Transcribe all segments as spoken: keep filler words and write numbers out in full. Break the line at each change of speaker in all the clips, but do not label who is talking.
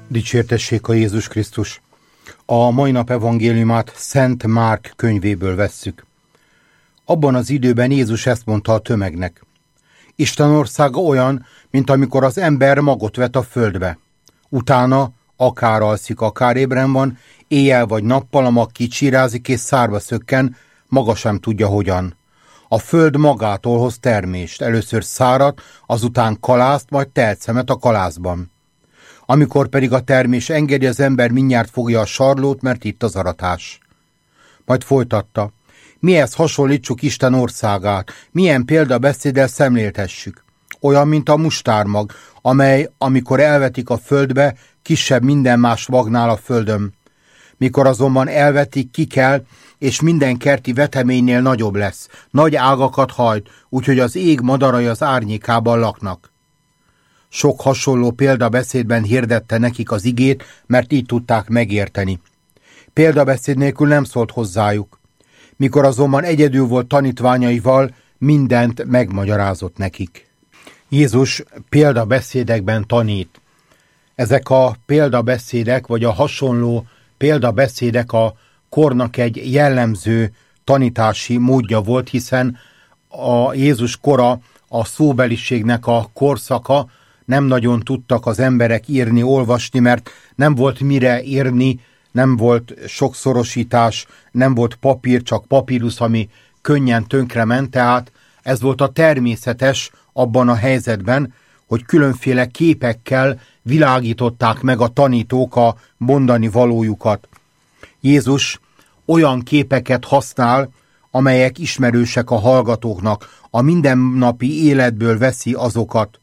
Dicsértessék a Jézus Krisztus! A mai nap evangéliumát Szent Márk könyvéből vesszük. Abban az időben Jézus ezt mondta a tömegnek: Isten országa olyan, mint amikor az ember magot vet a földbe. Utána akár alszik, akár ébren van, éjjel vagy nappal a mag kicsirázik és szárba szökken, maga sem tudja hogyan. A föld magától hoz termést, először szárat, azután kalászt, majd teltszemet a kalászban. Amikor pedig a termés engedi, az ember mindjárt fogja a sarlót, mert itt az aratás. Majd folytatta: mihez hasonlítsuk Isten országát, milyen példabeszéddel szemléltessük. Olyan, mint a mustármag, amely, amikor elvetik a földbe, kisebb minden más magnál a földön. Mikor azonban elvetik, kikel, és minden kerti veteménynél nagyobb lesz. Nagy ágakat hajt, úgyhogy az ég madarai az árnyékában laknak. Sok hasonló példabeszédben hirdette nekik az igét, mert így tudták megérteni. Példabeszéd nélkül nem szólt hozzájuk. Mikor azonban egyedül volt tanítványaival, mindent megmagyarázott nekik. Jézus példabeszédekben tanít. Ezek a példabeszédek, vagy a hasonló példabeszédek a kornak egy jellemző tanítási módja volt, hiszen a Jézus kora, a szóbeliségnek a korszaka, nem nagyon tudtak az emberek írni, olvasni, mert nem volt mire írni, nem volt sokszorosítás, nem volt papír, csak papírusz, ami könnyen tönkrement, tehát ez volt a természetes abban a helyzetben, hogy különféle képekkel világították meg a tanítók a mondani valójukat. Jézus olyan képeket használ, amelyek ismerősek a hallgatóknak, a mindennapi életből veszi azokat.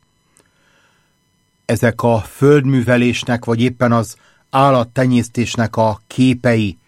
Ezek a földművelésnek, vagy éppen az állattenyésztésnek a képei.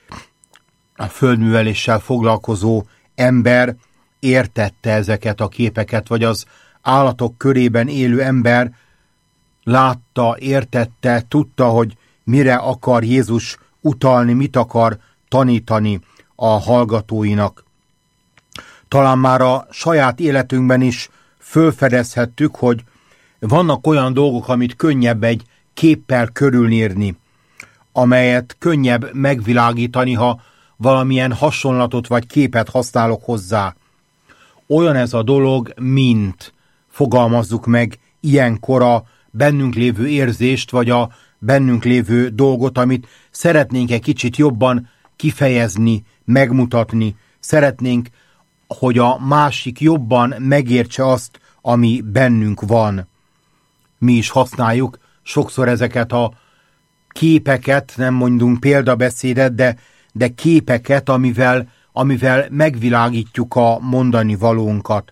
A földműveléssel foglalkozó ember értette ezeket a képeket, vagy az állatok körében élő ember látta, értette, tudta, hogy mire akar Jézus utalni, mit akar tanítani a hallgatóinak. Talán már a saját életünkben is fölfedezhettük, hogy vannak olyan dolgok, amit könnyebb egy képpel körülírni, amelyet könnyebb megvilágítani, ha valamilyen hasonlatot vagy képet használok hozzá. Olyan ez a dolog, mint fogalmazzuk meg ilyenkor a bennünk lévő érzést, vagy a bennünk lévő dolgot, amit szeretnénk egy kicsit jobban kifejezni, megmutatni. Szeretnénk, hogy a másik jobban megértse azt, ami bennünk van. Mi is használjuk sokszor ezeket a képeket, nem mondunk példabeszédet, de, de képeket, amivel, amivel megvilágítjuk a mondani valónkat.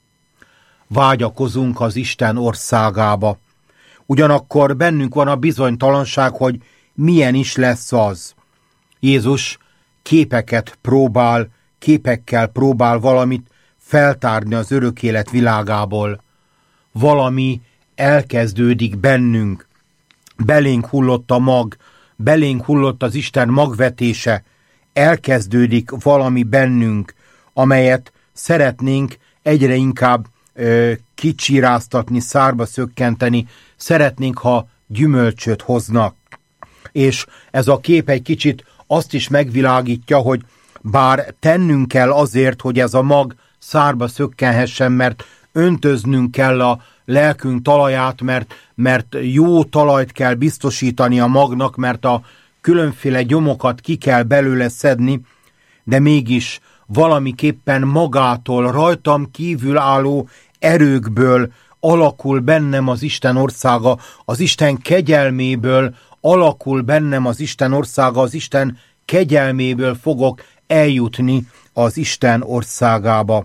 Vágyakozunk az Isten országába. Ugyanakkor bennünk van a bizonytalanság, hogy milyen is lesz az. Jézus képeket próbál, képekkel próbál valamit feltárni az örök élet világából. Valami elkezdődik bennünk. Belénk hullott a mag, belénk hullott az Isten magvetése. Elkezdődik valami bennünk, amelyet szeretnénk egyre inkább ö, kicsiráztatni, szárba szökkenteni, szeretnénk, ha gyümölcsöt hoznak. És ez a kép egy kicsit azt is megvilágítja, hogy bár tennünk kell azért, hogy ez a mag szárba szökkenhessen, mert öntöznünk kell a lelkünk talaját, mert, mert jó talajt kell biztosítani a magnak, mert a különféle gyomokat ki kell belőle szedni, de mégis valamiképpen magától, rajtam kívül álló erőkből alakul bennem az Isten országa, az Isten kegyelméből alakul bennem az Isten országa, az Isten kegyelméből fogok eljutni az Isten országába.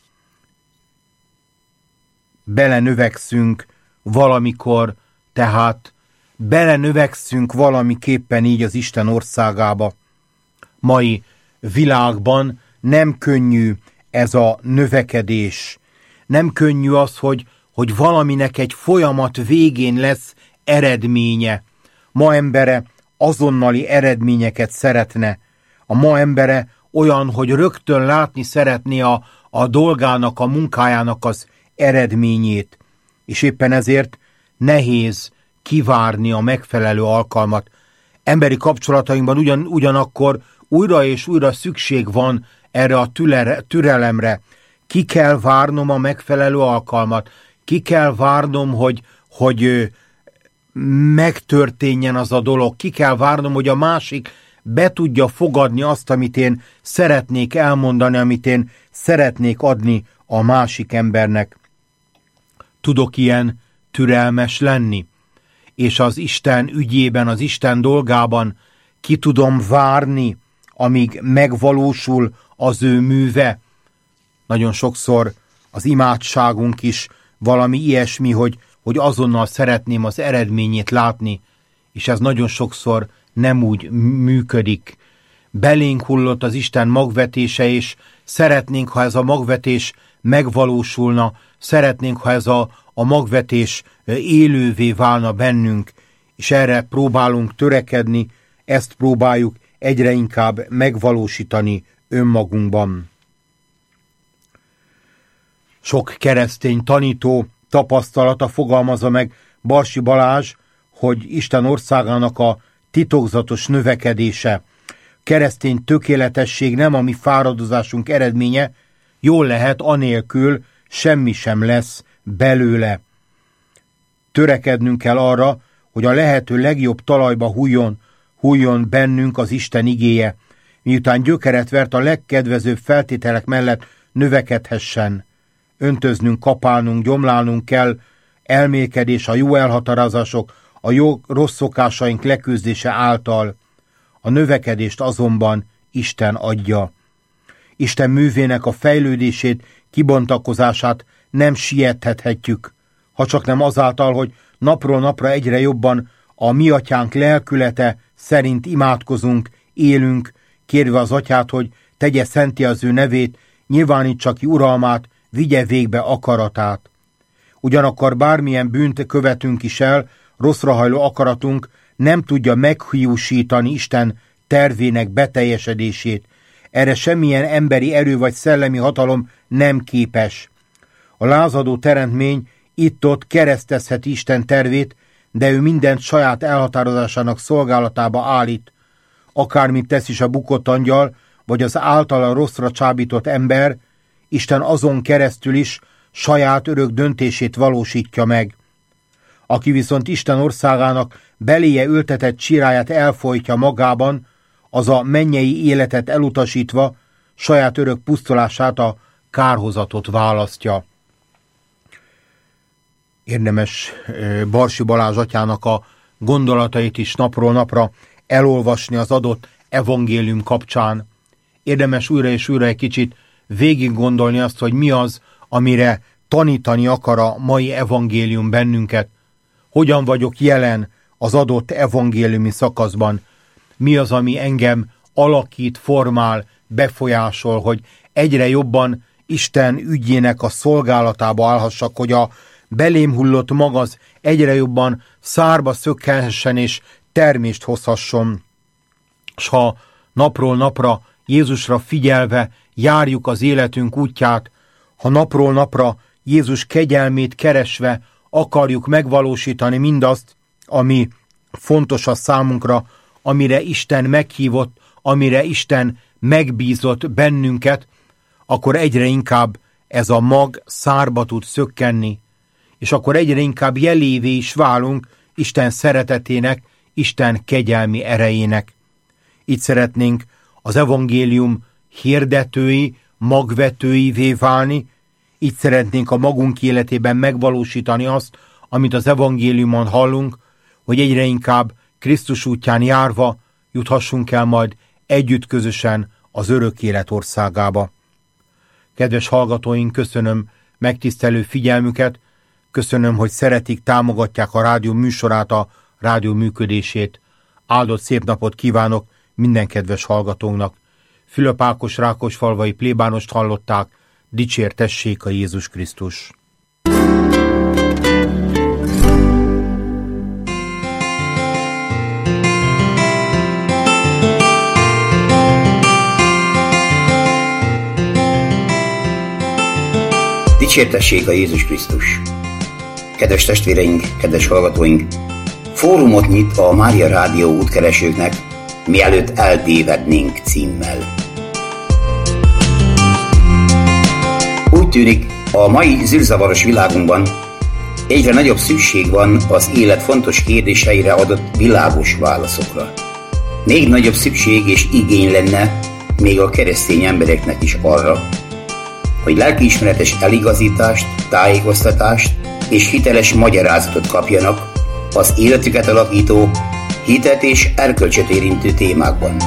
Belenövekszünk valamikor, tehát belenövekszünk valamiképpen így az Isten országába. Mai világban nem könnyű ez a növekedés. Nem könnyű az, hogy, hogy valaminek egy folyamat végén lesz eredménye. Ma embere azonnali eredményeket szeretne. A ma embere olyan, hogy rögtön látni szeretné a, a dolgának, a munkájának az eredményét. És éppen ezért nehéz kivárni a megfelelő alkalmat. Emberi kapcsolatainkban ugyan, ugyanakkor újra és újra szükség van erre a türele, türelemre. Ki kell várnom a megfelelő alkalmat. Ki kell várnom, hogy, hogy megtörténjen az a dolog. Ki kell várnom, hogy a másik be tudja fogadni azt, amit én szeretnék elmondani, amit én szeretnék adni a másik embernek. Tudok ilyen türelmes lenni, és az Isten ügyében, az Isten dolgában ki tudom várni, amíg megvalósul az ő műve. Nagyon sokszor az imádságunk is valami ilyesmi, hogy, hogy azonnal szeretném az eredményét látni, és ez nagyon sokszor nem úgy működik. Belénk hullott az Isten magvetése, és szeretnénk, ha ez a magvetés megvalósulna, szeretnénk, ha ez a, a magvetés élővé válna bennünk, és erre próbálunk törekedni, ezt próbáljuk egyre inkább megvalósítani önmagunkban. Sok keresztény tanító tapasztalata fogalmazza meg Barsi Balázs, hogy Isten országának a titokzatos növekedése. Keresztény tökéletesség nem a mi fáradozásunk eredménye, jól lehet, anélkül semmi sem lesz belőle. Törekednünk kell arra, hogy a lehető legjobb talajba hújjon, hújjon bennünk az Isten igéje, miután gyökeret vert, a legkedvezőbb feltételek mellett növekedhessen. Öntöznünk, kapálnunk, gyomlálnunk kell, elmélkedés, a jó elhatározások, a jó rossz szokásaink leküzdése által. A növekedést azonban Isten adja. Isten művének a fejlődését, kibontakozását nem siethethetjük, ha csak nem azáltal, hogy napról napra egyre jobban a mi atyánk lelkülete szerint imádkozunk, élünk, kérve az atyát, hogy tegye szentté az ő nevét, nyilvánítsa ki uralmát, vigye végbe akaratát. Ugyanakkor bármilyen bűnt követünk is el, rosszrahajló akaratunk nem tudja meghiúsítani Isten tervének beteljesedését. Erre semmilyen emberi erő vagy szellemi hatalom nem képes. A lázadó teremtmény itt-ott keresztezheti Isten tervét, de ő mindent saját elhatározásának szolgálatába állít. Akármit tesz is a bukott angyal, vagy az általa rosszra csábított ember, Isten azon keresztül is saját örök döntését valósítja meg. Aki viszont Isten országának beléje ültetett csiráját elfojtja magában, az a mennyei életet elutasítva saját örök pusztulását, a kárhozatot választja. Érdemes Barsi Balázs atyának a gondolatait is napról napra elolvasni az adott evangélium kapcsán. Érdemes újra és újra egy kicsit végig gondolni azt, hogy mi az, amire tanítani akar a mai evangélium bennünket. Hogyan vagyok jelen az adott evangéliumi szakaszban? Mi az, ami engem alakít, formál, befolyásol, hogy egyre jobban Isten ügyének a szolgálatába állhassak, hogy a belém hullott mag az egyre jobban szárba szökkelhessen és termést hozhasson. S ha napról napra Jézusra figyelve járjuk az életünk útját, ha napról napra Jézus kegyelmét keresve akarjuk megvalósítani mindazt, ami fontos a számunkra, amire Isten meghívott, amire Isten megbízott bennünket, akkor egyre inkább ez a mag szárba tud szökkenni, és akkor egyre inkább jelévé is válunk Isten szeretetének, Isten kegyelmi erejének. Így szeretnénk az evangélium hirdetői, magvetőivé válni, így szeretnénk a magunk életében megvalósítani azt, amit az evangéliumon hallunk, hogy egyre inkább Krisztus útján járva juthassunk el majd együtt közösen az örök élet országába. Kedves hallgatóink, köszönöm megtisztelő figyelmüket, köszönöm, hogy szeretik, támogatják a rádió műsorát, a rádió működését. Áldott szép napot kívánok minden kedves hallgatónknak. Fülöp Ákos Rákosfalvai plébánost hallották, dicsértessék a Jézus Krisztus!
Dicsértessék a Jézus Krisztus! Kedves testvéreink, kedves hallgatóink! fórumot nyit a Mária Rádió útkeresőknek, mielőtt eltévednénk címmel. Úgy tűnik, a mai zűrzavaros világunkban egyre nagyobb szükség van az élet fontos kérdéseire adott világos válaszokra. Még nagyobb szükség és igény lenne még a keresztény embereknek is arra, hogy lelkiismeretes eligazítást, tájékoztatást és hiteles magyarázatot kapjanak az életüket alakító, hitet és erkölcsöt érintő témákban.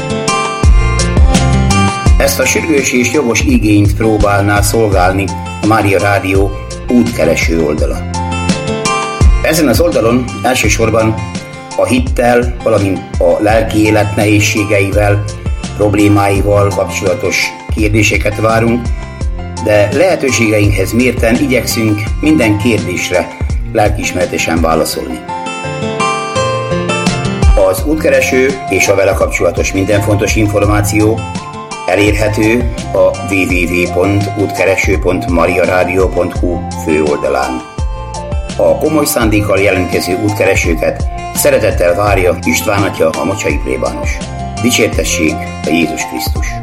Ezt a sürgős és jogos igényt próbálná szolgálni a Mária Rádió útkereső oldala. Ezen az oldalon elsősorban a hittel, valamint a lelki élet nehézségeivel, problémáival kapcsolatos kérdéseket várunk, de lehetőségeinkhez mérten igyekszünk minden kérdésre lelkiismeretesen válaszolni. Az útkereső és a vele kapcsolatos minden fontos információ elérhető a double-u double-u double-u pont útkereső pont mariaradio pont hu főoldalán. A komoly szándékkal jelentkező útkeresőket szeretettel várja István atya, a mocsai plébános. Dicsértessék a Jézus Krisztus!